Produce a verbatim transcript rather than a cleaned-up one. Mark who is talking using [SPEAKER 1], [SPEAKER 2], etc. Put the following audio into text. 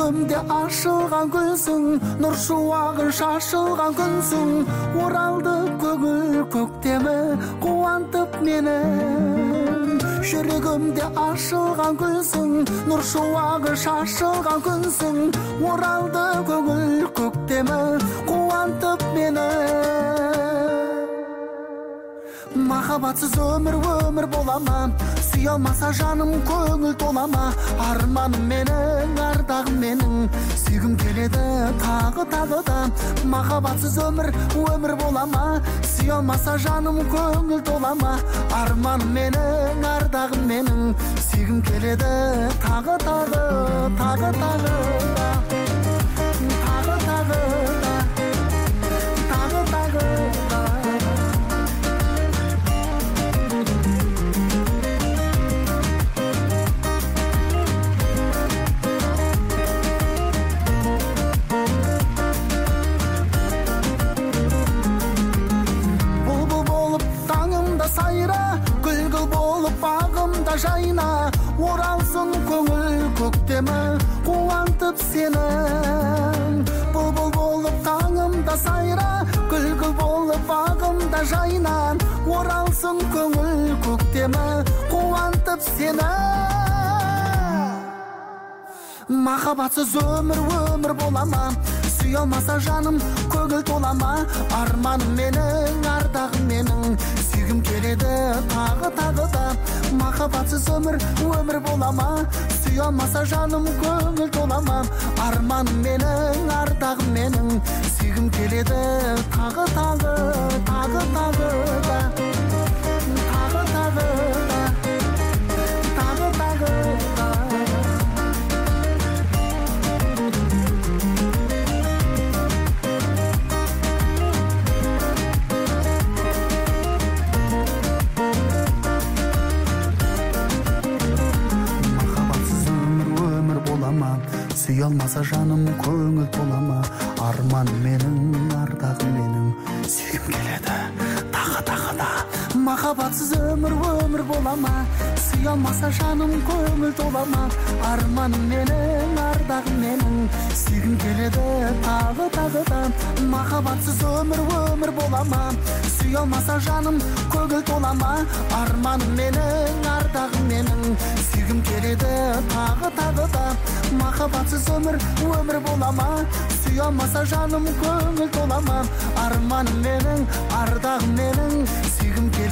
[SPEAKER 1] жүрегімде ашылған гүлсің, нұр шуағын шашылған күнсің, оралды көңіл көктемі қуантып мені. Жүрегімде ашылған гүлсің, нұр шуағы шашылған күнсің, оралды көңіл көктемі қуантып мені. Махаббатсыз өмір өмір болама, сүйе алмаса жаным көңіл толама. Арманым менің, ардағым менің, сүйгім келеді тағы тағы да. Махаббатсыз өмір өмір болама, сүйе алмаса жаным көңіл толама. Арманым менің, ардағым менің, сүйгім келеді тағы тағы тағы тағы да. Тағы тағы да. Тағы тағы да. Сайра, гүл-гүл болып бағымда жайна, оралсын көңіл көктемі қуантып сені. Бұлбұл болып таңымда сайра, гүл-гүл болып бағымда жайна, оралсын көңіл көктемі қуантып сені. Махаббатсыз өмір өмір болама, сүйе алмаса жаным көңіл толама. Арманым менің, ардағым менің, сүйгім келеді тағы тағы да. Махаббатсыз өмір өмір болама, сүйе алмаса жаным көңіл толама. Арманым менің, ардағым менің, сүйгім келеді тағы тағы тағы тағы да. Тағы тағы да. Тағы тағы да. Сүйе алмаса жаным көңіл толама. Арманым менің, ардағым менің, сүйгім келеді тағы тағы да. Махаббатсыз өмір өмір болама, сүйе алмаса жаным көңіл толама. Арманым менің, ардағым менің, сүйгім келеді тағы тағы да. Махаббатсыз өмір өмір болама, сүйе алмаса жаным көңіл толама. Арманым менің, ардағым менің, сүйгім келеді тағы тағы да. Махаббатсыз өмір өмір болама, сүйе алмаса жаным көңіл толама. Арманым менің, ардағым менің, сүйгім келеді